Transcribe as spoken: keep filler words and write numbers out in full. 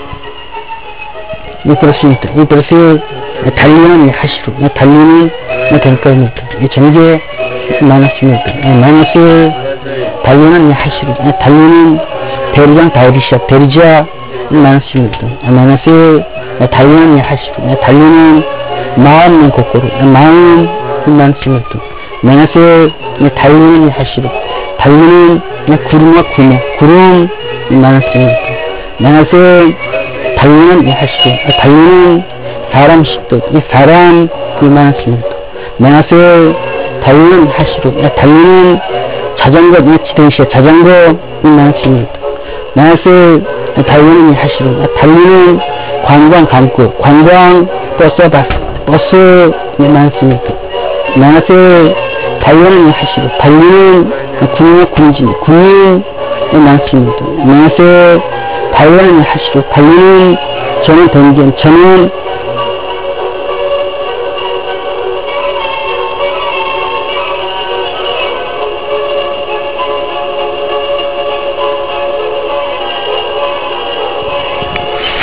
이 그렇습니다. 이 그래서 달리는 이 하시로 달리는 될까입니다. 이 전개 마이너스입니다. 마이너스 달리는 이 하시로 달리는 베리장 다이리시아 베리지아 마이너스입니다. 마이너스 달리는 이 하시로 달리는 마음은 거꾸로 마음 마이너스입니다. 마이너스 달리는 이 하시로 달리는 구름과 구름 구름 마이너스입니다. 마이너스 달리는 이 하시로 달리는 사람 십도 이 사람 마이너스입니다. 마이너스 달리는 하시로 달리는 자전거 이 지대시아 자전거 마이너스입니다. 마이너스 달리는 이 하시로 달리는 관광 관구 관광 버스 버스 버스 마이너스입니다. 마이너스 달리는 이 하시로 달리는 군인 군진 군인 마이너스입니다. 마이너스 달리는 이 하시로 달리는 저는 동전 저는